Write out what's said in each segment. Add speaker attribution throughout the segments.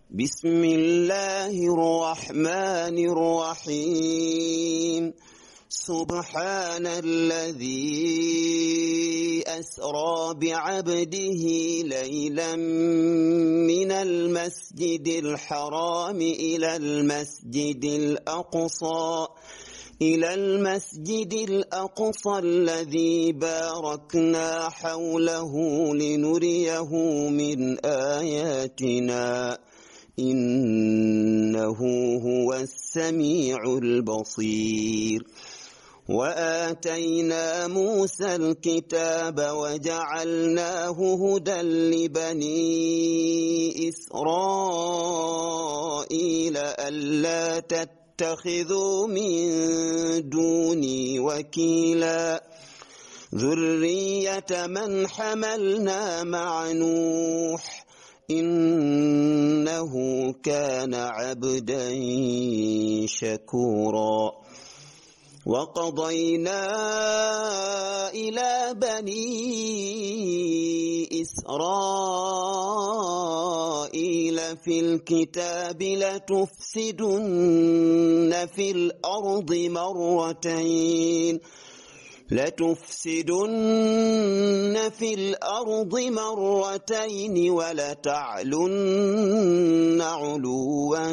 Speaker 1: بسم الله الرحمن الرحيم سبحان الذي أسرى بعبده ليلا من المسجد الحرام إلى المسجد الأقصى الذي باركنا حوله لنريه من آياتنا إنه هو السميع البصير وآتينا موسى الكتاب وجعلناه هدى لبني إسرائيل ألا تتخذوا من دوني وكيلا ذرية من حملنا مع نوح إنه كان عبدا شكورا وقضينا إلى بني إسرائيل في الكتاب لتفسدن في الأرض مرتين ولتعلن علوا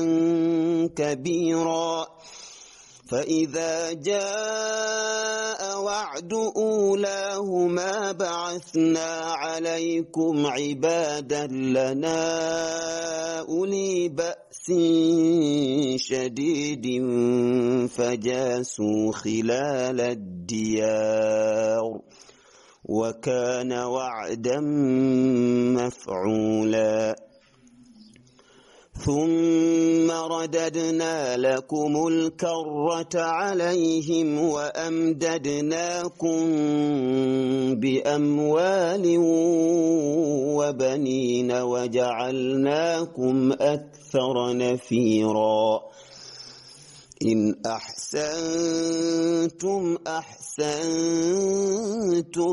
Speaker 1: كبيرا فإذا جاء وعد أولاهما بعثنا عليكم عبادا لنا أولي بأس شديد فجاسوا خلال الديار وكان وعدا مفعولا ثم رددنا لكم الكرة عليهم وأمددناكم بأموال وبنين وجعلناكم أكثر نفيرا إن أحسنتم أحسنتم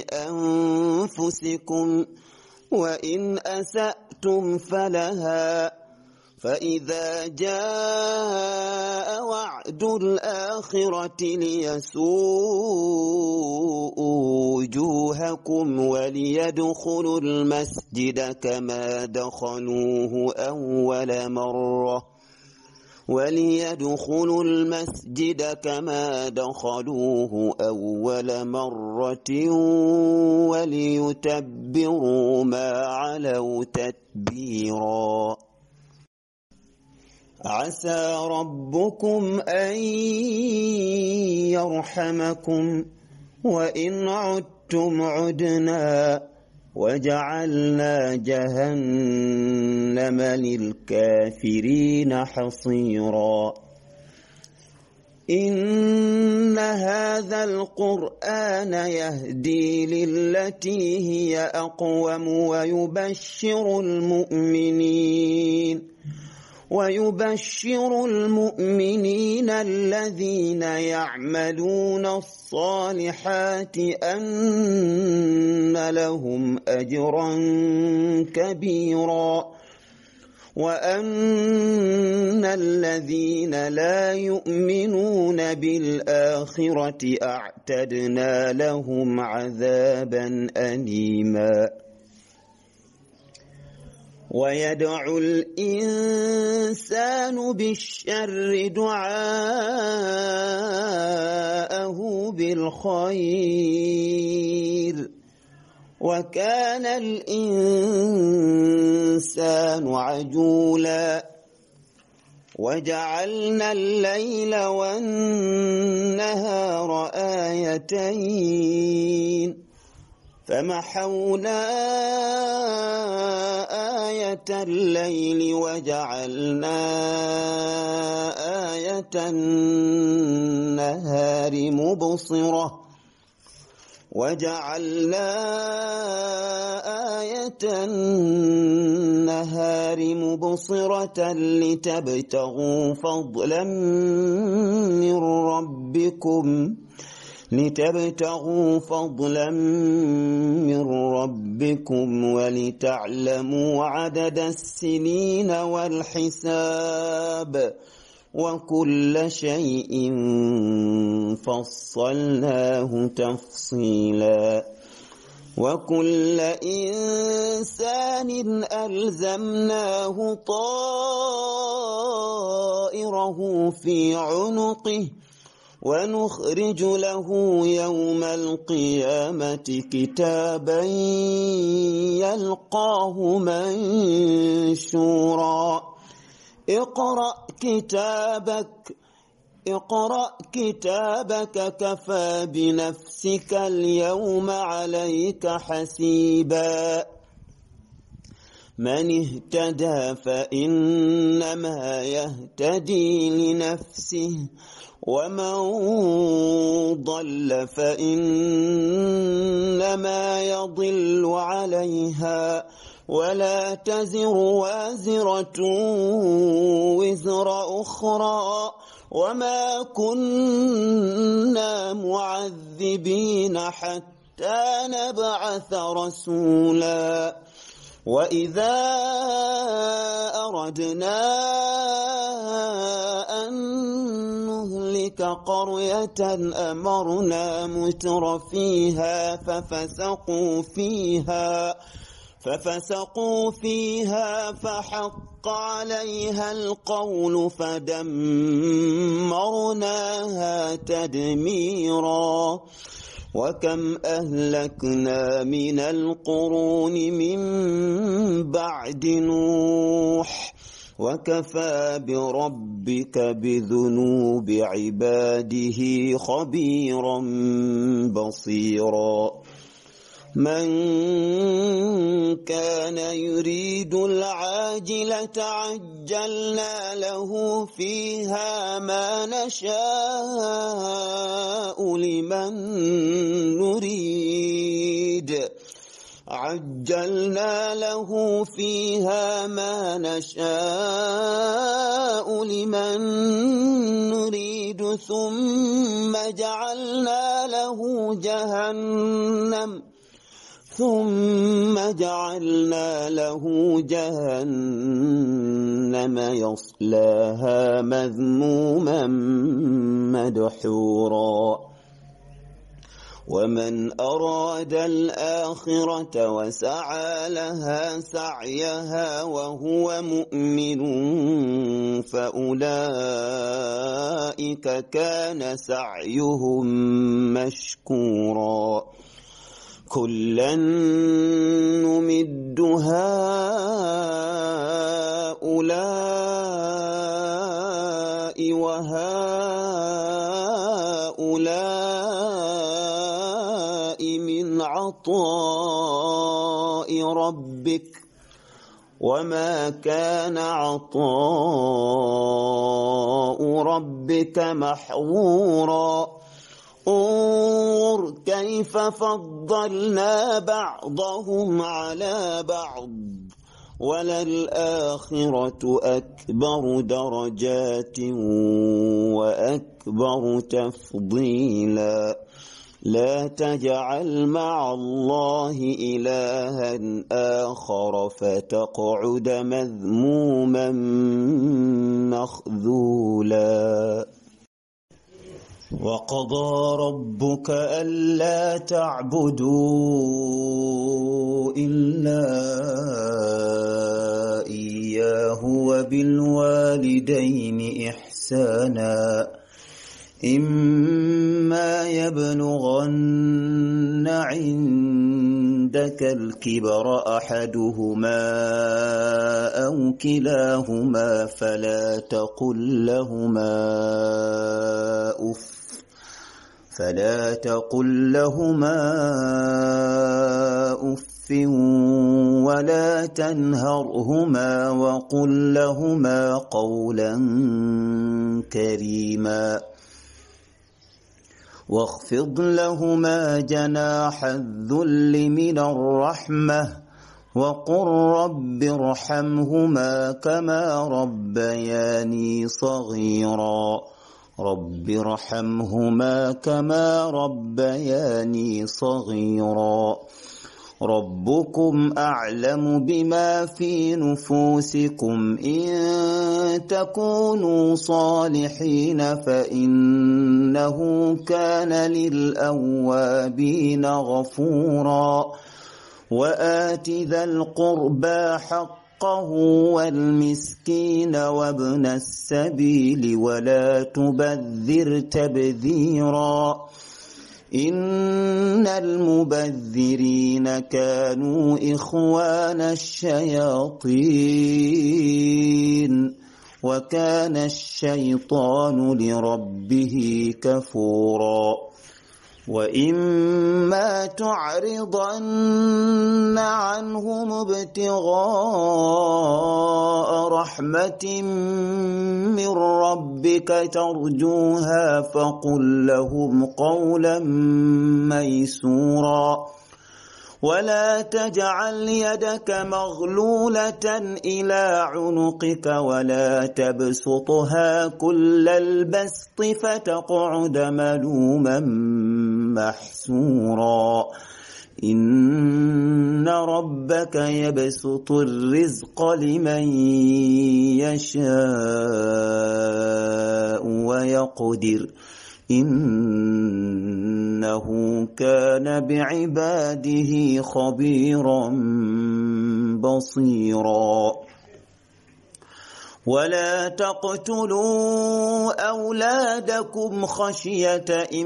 Speaker 1: لأنفسكم وإن أسأتم فلها فإذا جاء وعد الآخرة ليسوءوا وجوهكم وليدخلوا المسجد كما دخلوه أول مرة وليتبروا ما علوا تتبيرا عسى ربكم أن يرحمكم وإن عدتم عدنا وجعلنا جهنم للكافرين حصيرا إن هذا القرآن يهدي للتي هي أقوم ويبشر المؤمنين الذين يعملون الصالحات أن لهم أجرا كبيرا وأن الذين لا يؤمنون بالآخرة أعتدنا لهم عذابا أليما ويدعو الإنسان بالشر دعاءه بالخير وكان الإنسان عجولا وجعلنا الليل والنهار آيتين فمحونا آية الليل وجعلنا آية النهار مبصرة لتبتغوا فضلا من ربكم لتبتغوا فضلا من ربكم ولتعلموا عدد السنين والحساب وكل شيء فصلناه تفصيلا وكل إنسان ألزمناه طائره في عنقه ونخرج له يوم القيامة كتابا يلقاه منشورا اقرأ كتابك كفى بنفسك اليوم عليك حسيبا من اهتدى فإنما يهتدي لنفسه ومن ضل فإنما يضل عليها ولا تزر وازرة وزر أخرى وما كنا معذبين حتى نبعث رسولا وإذا أردنا أن نهلك قرية أمرنا متر فيها ففسقوا فيها فحق عليها القول فدمرناها تدميرا وكم أهلكنا من القرون من بعد نوح وكفى بربك بذنوب عباده خبيرا بصيرا من كان يريد العاجلة عجلنا له فيها ما نشاء لمن نريد ثم جعلنا له جهنم يصلاها مذموما مدحورا ومن أراد الآخرة وسعى لها سعيها وهو مؤمن فأولئك كان سعيهم مشكورا كلا نمد هؤلاء وهؤلاء من عطاء ربك وما كان عطاء ربك محظورا انظر كيف فضلنا بعضهم على بعض وللآخرة أكبر درجات وأكبر تفضيلا لا تجعل مع الله إلها آخر فتقعد مذموما مخذولا وقضى ربك ألا تعبدوا إلا إياه وبالوالدين إحسانا إما يبلغن عندك الكبر أحدهما أو كلاهما فلا تقل لهما أف ولا تنهرهما وقل لهما قولا كريما واخفض لهما جناح الذل من الرحمة وقل رب ارحمهما كما ربياني صغيرا رب ارحمهما كما ربياني صغيرا ربكم أعلم بما في نفوسكم إن تكونوا صالحين فإنه كان للأوابين غفورا وآت ذا القربى حقه والمسكين وابن السبيل ولا تبذر تبذيرا إن المبذرين كانوا إخوان الشياطين وكان الشيطان لربه كفورا وإما تعرضن عنهم ابتغاء رحمة من ربك ترجوها فقل لهم قولا ميسورا ولا تجعل يدك مغلولة إلى عنقك ولا تبسطها كل البسط فتقعد ملوما محسورا إن ربك يبسط الرزق لمن يشاء ويقدر إنه كان بعباده خبيرا بصيرا ولا تقتلوا أولادكم خشية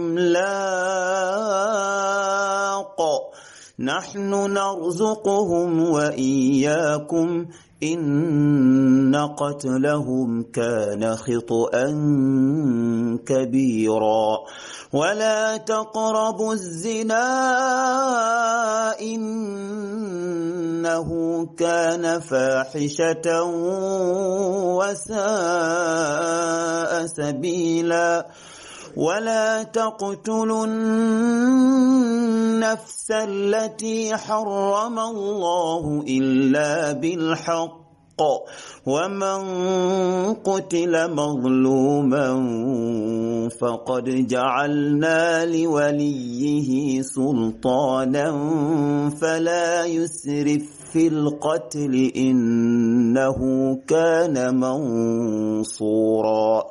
Speaker 1: إملاق نحن نرزقهم وإياكم إن قتلهم كان خطأ كبيرا ولا تقربوا الزنا إنه كان فاحشة وساء سبيلا ولا تقتلوا النفس التي حرم الله إلا بالحق ومن قتل مظلوما فقد جعلنا لوليه سلطانا فلا يسرف في القتل إنه كان منصورا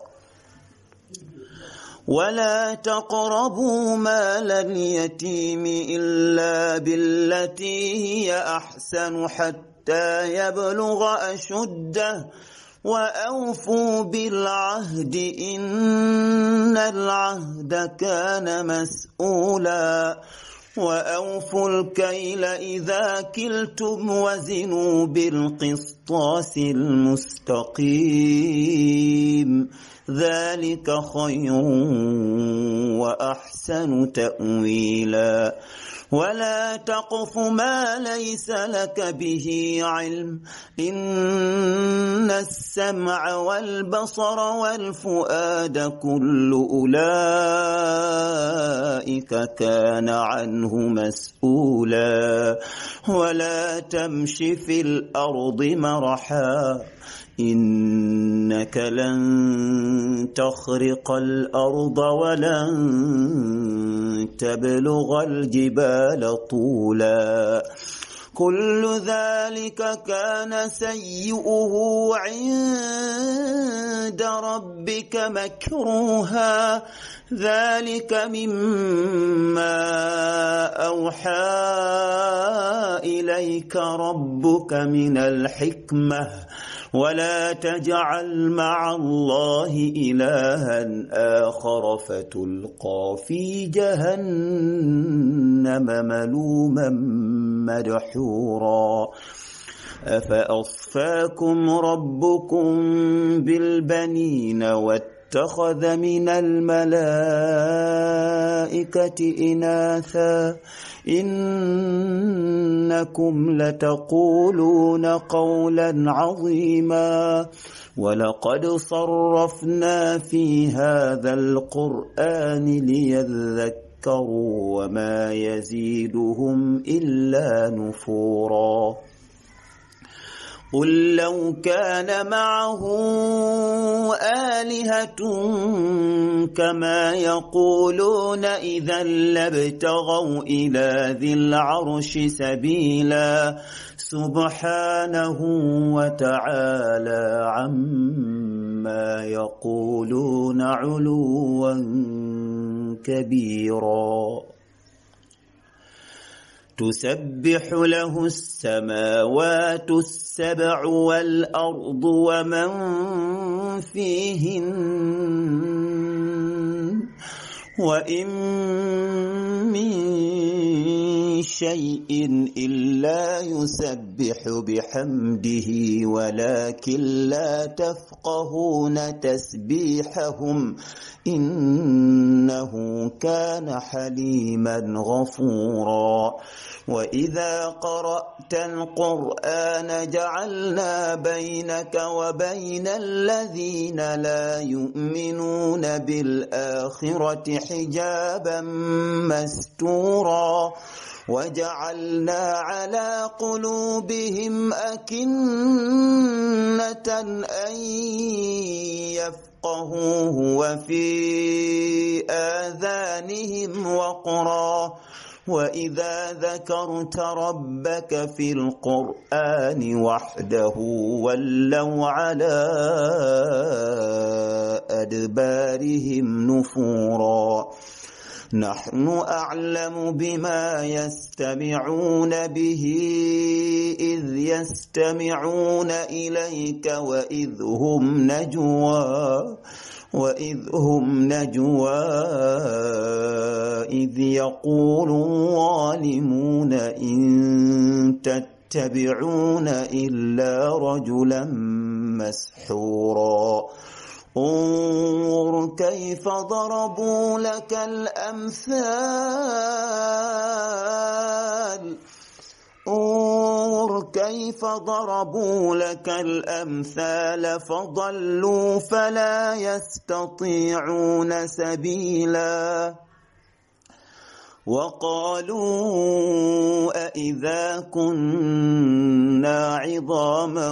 Speaker 1: ولا تقربوا مال اليتيم إلا بالتي هي أحسن حتى يبلغ أشده وأوفوا بالعهد إن العهد كان مسؤولا وأوفوا الكيل إذا كلتم وزنوا بالقسطاس المستقيم ذلك خير وأحسن تأويلا ولا تقف ما ليس لك به علم إن السمع والبصر والفؤاد كل أولئك كان عنه مسؤولا ولا تمش في الأرض مرحا إنك لن تخرق الأرض ولن تبلغ الجبال طولا كل ذلك كان سيئه عند ربك مكروها ذلك مما أوحى إليك ربك من الحكمة ولا تجعل مع الله إلها آخر فتلقى في جهنم ملوما مدحورا أفأصفاكم ربكم بالبنين واتخذ من الملائكة إناثا إنكم لتقولون قولا عظيما ولقد صرفنا في هذا القرآن ليذكروا وما يزيدهم إلا نفورا قل لو كان معه آلهة كما يقولون إذا لابتغوا إلى ذي العرش سبيلا سبحانه وتعالى عما يقولون علوا كبيرا تسبح له السماوات السبع والأرض ومن فيهن وإن من شيء إلا يسبح بحمده ولكن لا تفقهون تسبيحهم إنه كان حليما غفورا وإذا قرأت القرآن جعلنا بينك وبين الذين لا يؤمنون بالآخرة حجابا مستورا وجعلنا على قلوبهم أكنة أن يفقهوه وفي آذانهم وقرا وإذا ذكرت ربك في القرآن وحده ولوا على أدبارهم نفورا نحن أعلم بما يستمعون به إذ يستمعون إليك وإذ هم نجوى إذ يقول الظالمون إن تتبعون إلا رجلا مسحورا انظر كيف ضربوا لك الأمثال فضلوا فلا يستطيعون سبيلا وقالوا أإذا كنا عظاما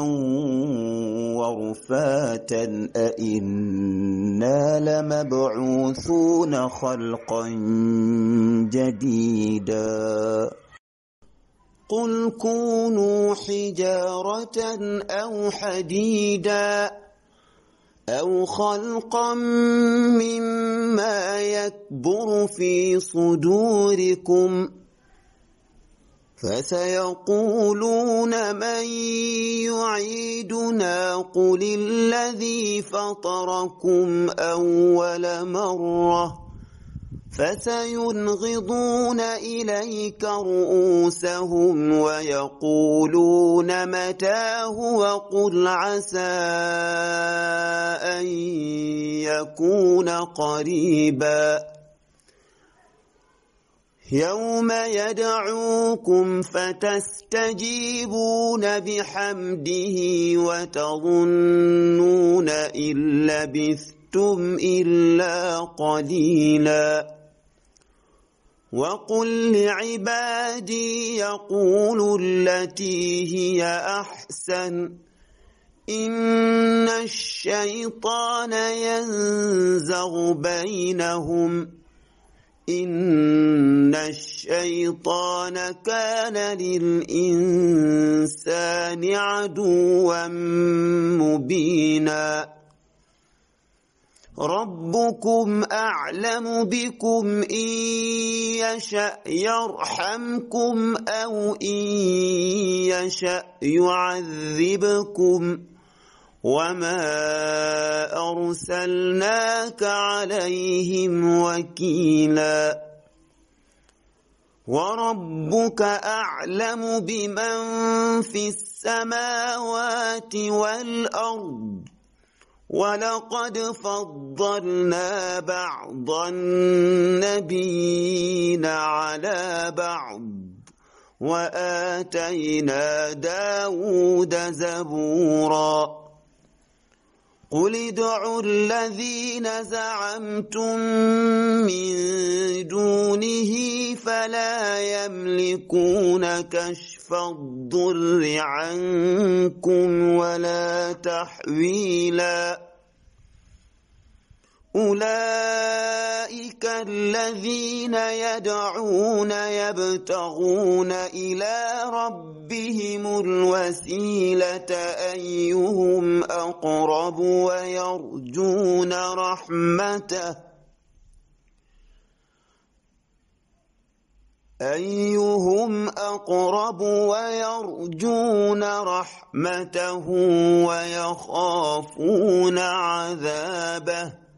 Speaker 1: ورفاتا أإنا لمبعوثون خلقا جديدا قل كونوا حجارة أو حديدا أو خلقا مما يكبر في صدوركم فسيقولون من يعيدنا قل الذي فطركم أول مرة فسينغضون إليك رؤوسهم ويقولون متى هو قل عسى أن يكون قريبا يوم يدعوكم فتستجيبون بحمده وتظنون إن لبثتم إلا قليلا وقل لعبادي يقولوا التي هي أحسن إن الشيطان ينزغ بينهم إن الشيطان كان للإنسان عدوا مبينا ربكم أعلم بكم إن يشأ يرحمكم أو إن يشأ يعذبكم وما أرسلناك عليهم وكيلا وربك أعلم بمن في السماوات والأرض ولقد فضلنا بعض النبيين على بعض وآتينا داود زبورا قل ادعوا الذين زعمتم من دونه فلا يملكون كشف الضر عنكم ولا تحويلا أولئك الذين يدعون يبتغون إلى ربهم الوسيلة أيهم أقرب ويرجون رحمته ويخافون عذابه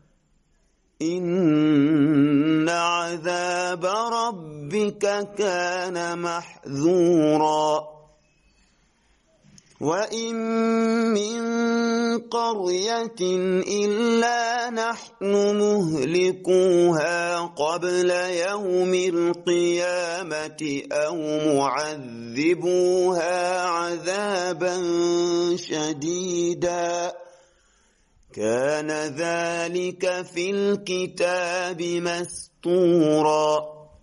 Speaker 1: إن عذاب ربك كان محذورا وإن من قرية إلا نحن مهلكوها قبل يوم القيامة أو معذبوها عذابا شديدا كان ذلك في الكتاب مسطورا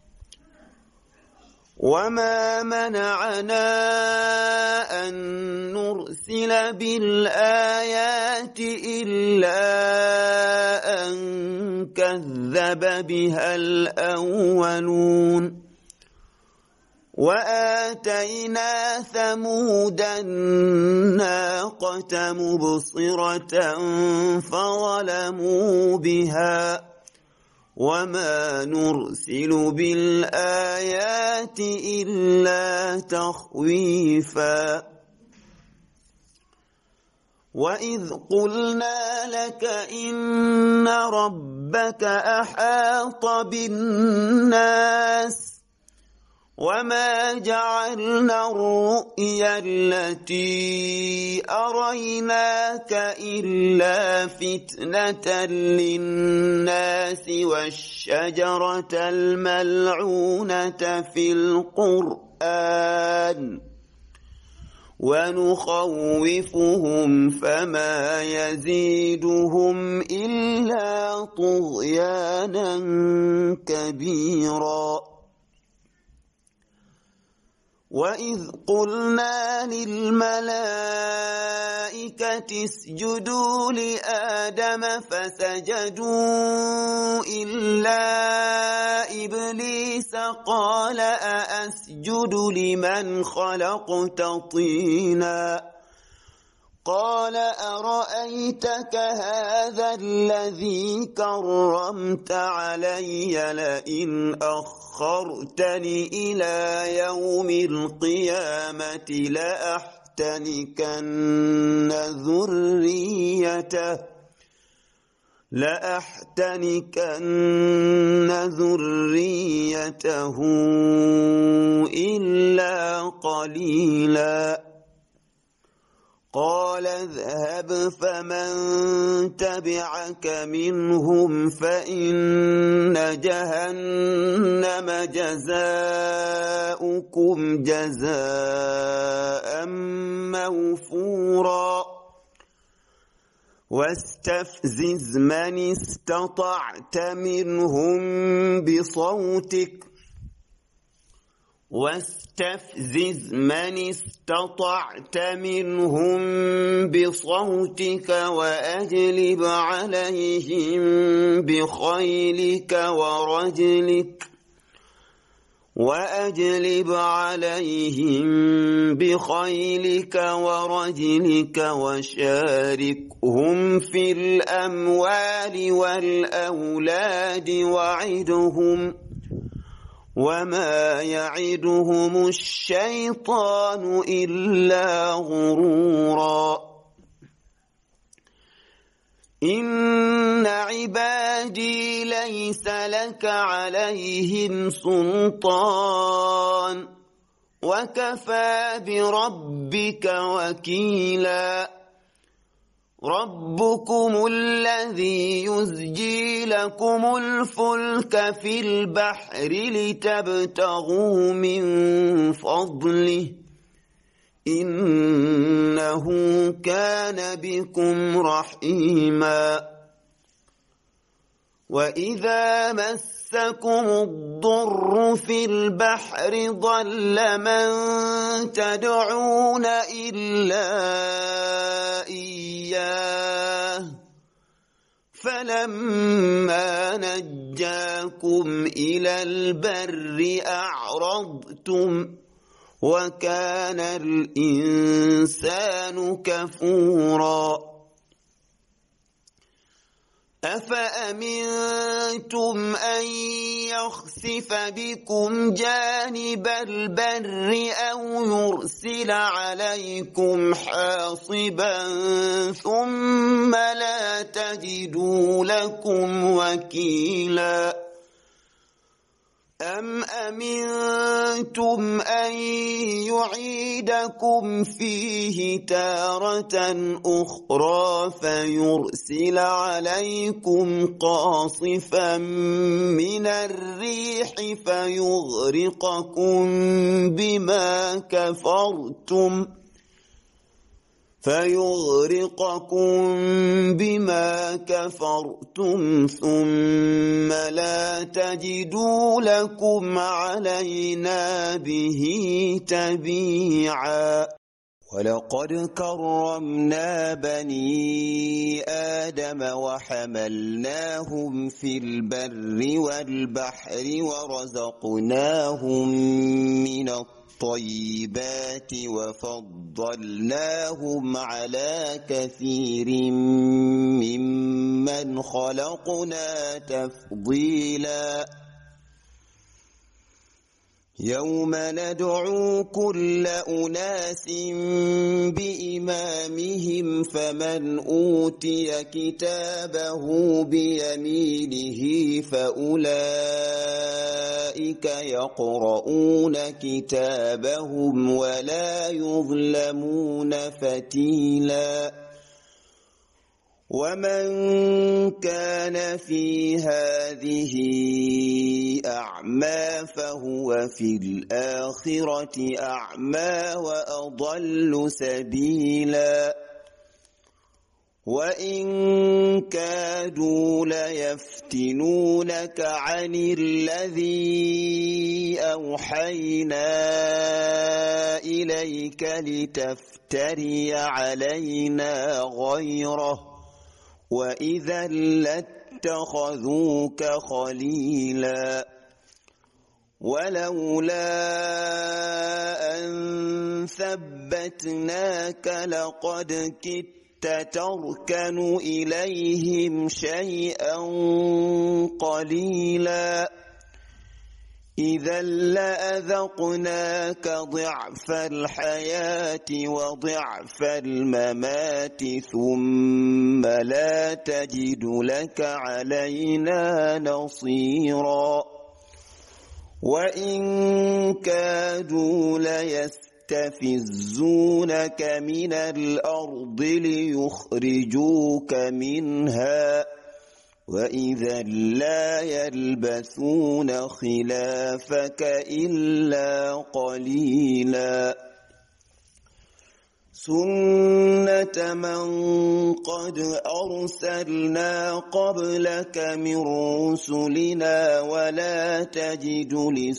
Speaker 1: وما منعنا أن نرسل بالآيات إلا أن كذب بها الأولون وآتينا ثمود الناقة مبصرة فظلموا بها وما نرسل بالآيات إلا تخويفا وإذ قلنا لك إن ربك أحاط بالناس وما جعلنا الرؤيا التي أريناك إلا فتنة للناس والشجرة الملعونة في القرآن ونخوفهم فما يزيدهم إلا طغيانا كبيرا وإذ قلنا للملائكة اسجدوا لآدم فسجدوا إلا إبليس قال أأسجد لمن خلقت طينا قال أرأيتك هذا الذي كرمت علي لئن أخرتني إلى يوم القيامة لأحتنكن ذريته إلا قليلا قال اذهب فمن تبعك منهم فإن جهنم جزاؤكم جزاء موفورا واستفزز من استطعت منهم بصوتك وأجلب عليهم بخيلك ورجلك وشاركهم في الأموال والأولاد وعدهم وما يعدهم الشيطان إلا غرورا إن عبادي ليس لك عليهم سلطان وكفى بربك وكيلا ربكم الذي يزجي لكم الفلك في البحر لتبتغوا من فضله إنه كان بكم رحيما وإذا مسكم الضر في البحر ضل من تدعون إلا إياه فلما نجاكم إلى البر أعرضتم وكان الإنسان كفورا أفأمنتم أن يخسف بكم جانب البر أو يرسل عليكم حاصبا ثم لا تجدوا لكم وكيلا أم أمنتم أن يعيدكم فيه تارة أخرى فيرسل عليكم قاصفا من الريح فيغرقكم بما كفرتم ثم لا تجدوا لكم علينا به تبيعا ولقد كرمنا بني آدم وحملناهم في البر والبحر ورزقناهم من الطيبات وفضلناهم على كثير ممن خلقنا تفضيلا يوم ندعو كل أناس بإمامهم فمن أوتي كتابه بيمينه فأولئك يقرؤون كتابهم ولا يظلمون فتيلا ومن كان في هذه أعمى فهو في الآخرة أعمى وأضل سبيلا وإن كادوا ليفتنونك عن الذي أوحينا إليك لتفتري علينا غيره وإذا لاتخذوك خليلا ولولا أن ثبتناك لقد كدت تركن إليهم شيئا قليلا إذا لأذقناك ضعف الحياة وضعف الممات ثم لا تجد لك علينا نصيرا وإن كادوا ليستفزونك من الأرض ليخرجوك منها وإذا لا يلبثون خلافك إلا قليلا سنة من قد أرسلنا قبلك من رسلنا ولا تجد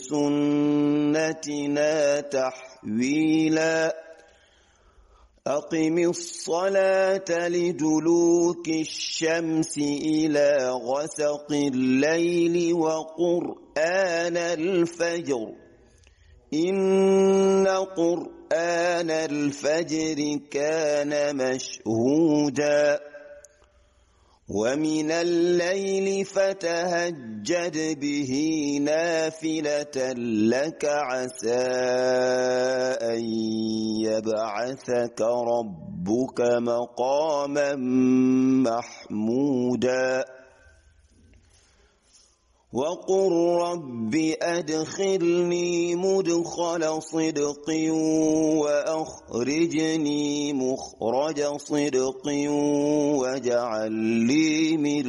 Speaker 1: لسنتنا تحويلا أقم الصلاة لدلوك الشمس إلى غسق الليل وقرآن الفجر إن قرآن الفجر كان مشهودا ومن الليل فتهجد به نافلة لك عسى أن يبعثك ربك مقاما محمودا وقل رب أدخلني مدخل صدق وأخرجني مخرج صدق واجعل لي من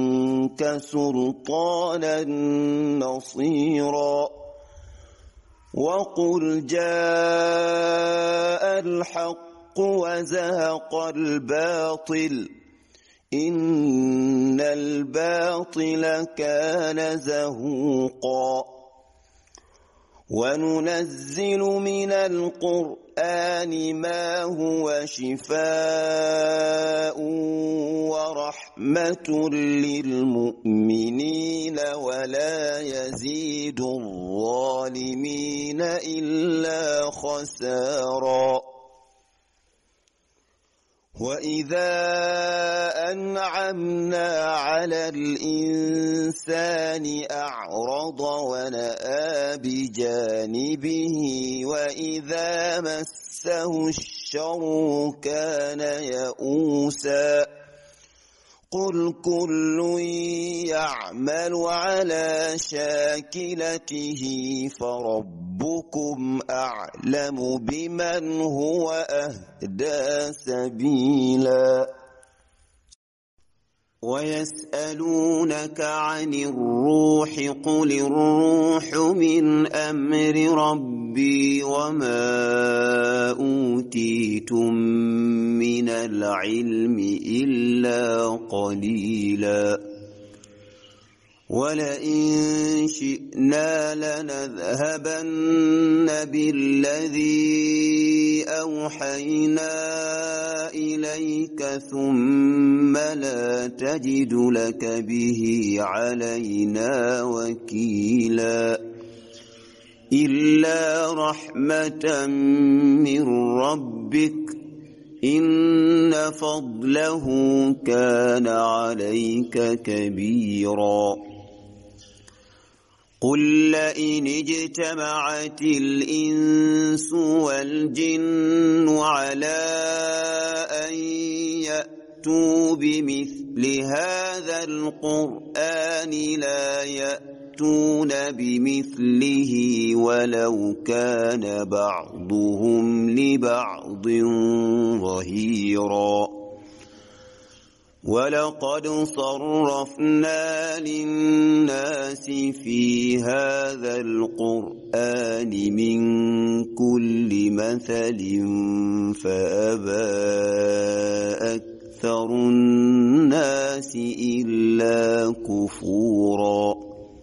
Speaker 1: لدنك سلطانا نصيرا وقل جاء الحق وزهق الباطل إن الباطل كان زهوقا وننزل من القرآن ما هو شفاء ورحمة للمؤمنين ولا يزيد الظالمين إلا خسارا وإذا أنعمنا على الإنسان أعرض ونأى بجانبه وإذا مسه الشر كان يئوسا قل كل يعمل على شاكلته فربكم أعلم بمن هو أهدى سبيلا ويسألونك عن الروح قل الروح من أمر ربي وما أوتيتم من العلم إلا قليلا ولئن شئنا لنذهبن بالذي أوحينا إليك ثم لا تجد لك به علينا وكيلا إلا رحمة من ربك إن فضله كان عليك كبيرا قل لئن اجتمعت الإنس والجن على أن يأتوا بمثل هذا القرآن لا يأتون بمثله ولو كان بعضهم لبعض ظهيرا ولقد صرفنا للناس في هذا القرآن من كل مثل فأبى أكثر الناس إلا كفورا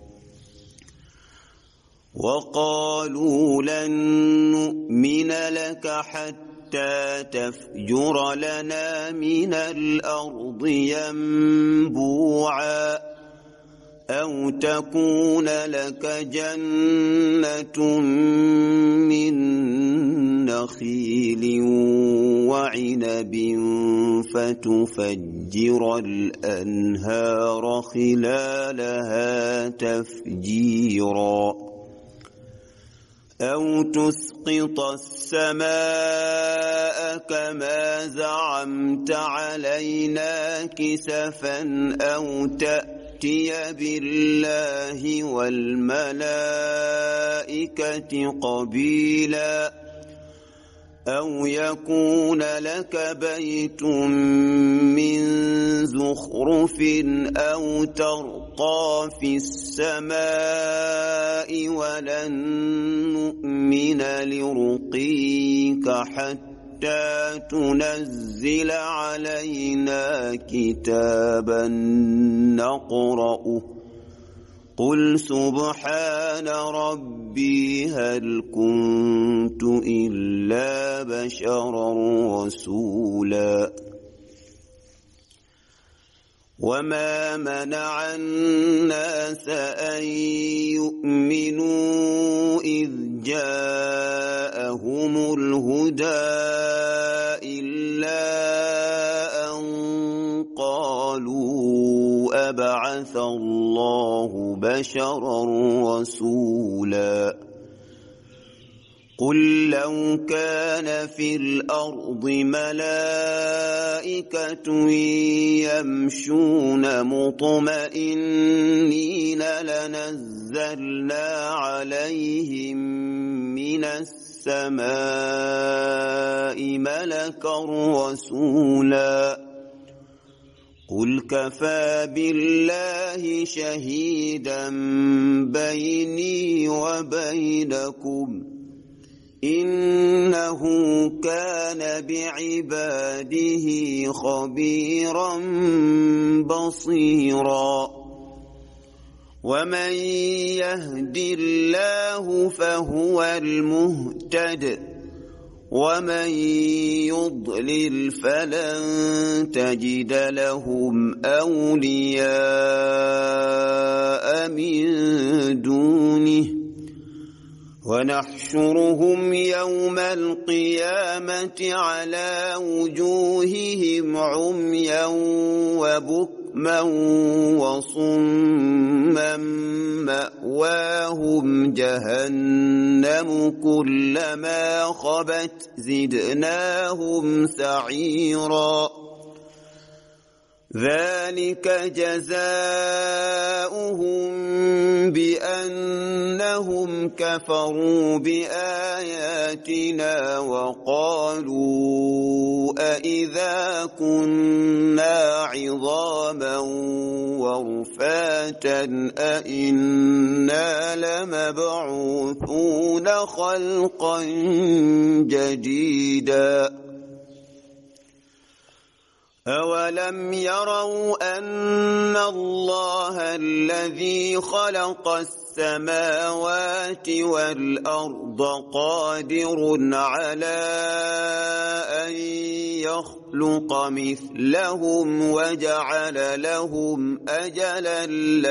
Speaker 1: وقالوا لن نؤمن لك حتى تفجر لنا من الأرض ينبوعا أو تكون لك جنة من نخيل وعنب فتفجر الأنهار خلالها تفجيرا أو تسقط السماء كما زعمت علينا كسفا أو تأتي بالله والملائكة قبيلا أو يكون لك بيت من زخرف أو ترقى في السماء ولن نؤمن لرقيك حتى تنزل علينا كتابا نقرأه قل سبحان ربي هل كنت إلا بشرا رسولا وما منع الناس أن يؤمنوا إذ جاءهم الهدى إلا أن قالوا أبعث الله بشرا رسولا قل لو كان في الأرض ملائكة يمشون مطمئنين لنزلنا عليهم من السماء ملكا رسولا قل كفى بالله شهيدا بيني وبينكم إنه كان بعباده خبيرا بصيرا ومن يهد الله فهو المهتد ومن يضلل فلن تجد لهم أولياء من دونه ونحشرهم يوم القيامة على وجوههم عميا وبكما وصما مأواهم جهنم كلما خبت زدناهم سعيرا ذلك جزاؤهم بأنهم كفروا بآياتنا وقالوا أإذا كنا عظاما ورفاتا أإنا لمبعوثون خلقا جديدا أولم يروا أن الله الذي خلق السماوات والأرض قادر على أن يخلق مثلهم وجعل لهم أجلا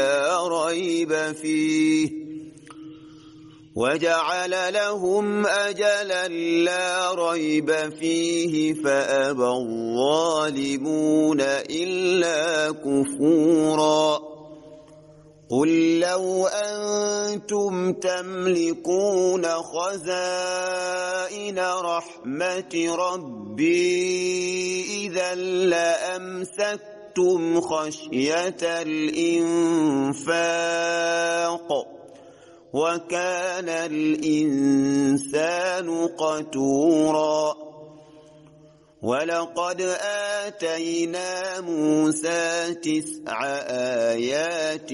Speaker 1: لا ريب فيه فأبى الظالمون إلا كفورا قل لو أنتم تملكون خزائن رحمة ربي إذا لأمسكتم خشية الإنفاق وكان الإنسان قتورا ولقد آتينا موسى 9 آيات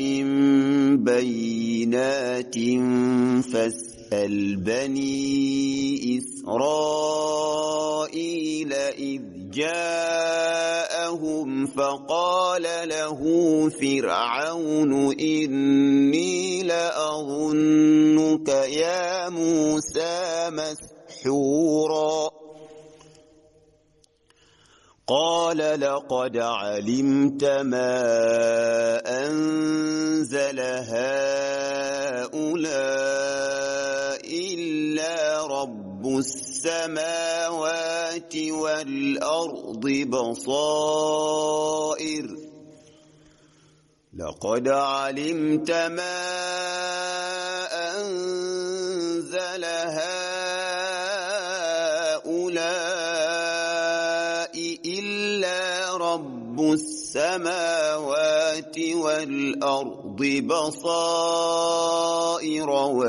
Speaker 1: بينات فاسأل بني إسرائيل إذ جاءهم فقال له فرعون إني لأظنك يا موسى مسحورا قال لقد علمت ما أنزل هؤلاء إلا رب السماوات والأرض بصائر لقد علمت ما أنزل هؤلاء إلا رب السماوات والأرض بصائر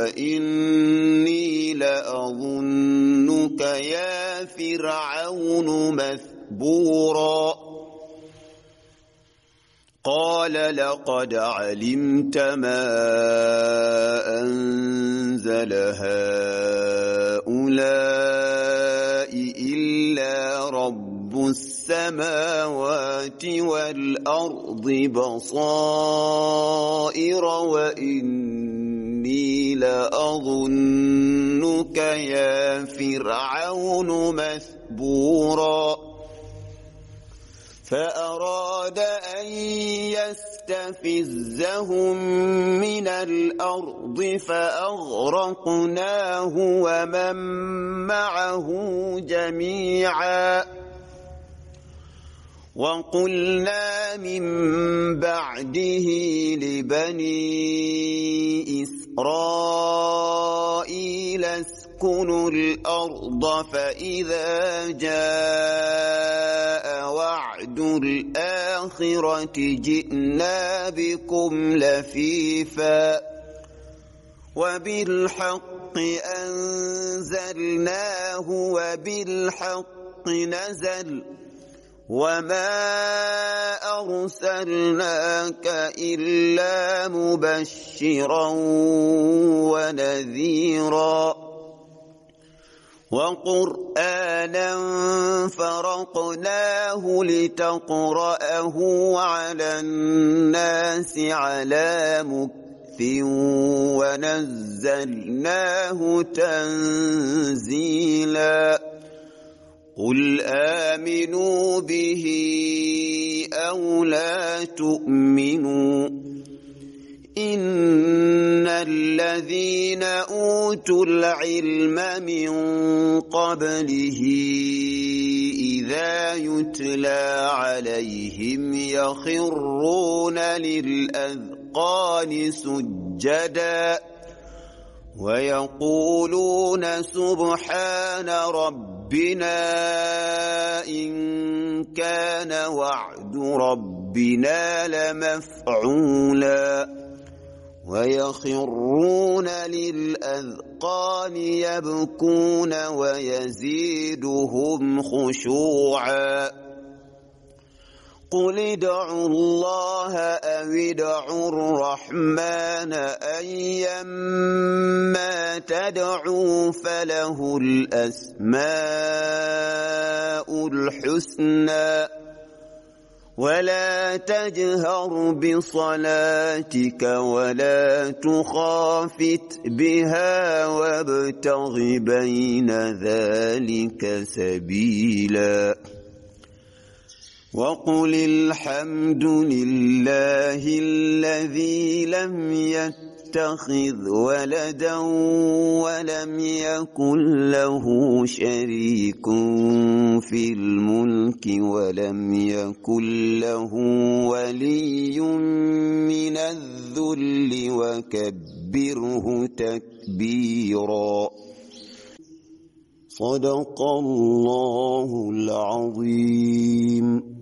Speaker 1: وإني لأظنك يا فرعون مثبورا قال لقد علمت ما أنزل هؤلاء إلا رب السماوات والأرض بصائر وإني لأظنك يا فرعون مثبورا فأراد أن يستفزهم من الأرض فأغرقناه ومن معه جميعا وقلنا من بعده لبني إسرائيل اسكنوا الأرض فإذا جاء وعد الآخرة جئنا بكم لفيفا وبالحق أنزلناه وبالحق نزل وما أرسلناك إلا مبشرا ونذيرا وقرآنا فرقناه لتقرأه على الناس على مكث ونزلناه تنزيلا قل آمنوا به أو لا تؤمنوا إن الذين أوتوا العلم من قبله إذا يتلى عليهم يخرون للأذقان سجدا ويقولون سبحان ربنا إن كان وعد ربنا لمفعولا ويخرون للأذقان يبكون ويزيدهم خشوعا قل ادعوا الله أو ادعوا الرحمن أيما تدعوا فله الأسماء الحسنى ولا تجهر بصلاتك ولا تخافت بها وابتغ بين ذلك سبيلا وقل الحمد لله الذي لم يتخذ ولدا ولم يكن له شريك في الملك ولم يكن له ولي من الذل وكبره تكبيرا صدق الله العظيم.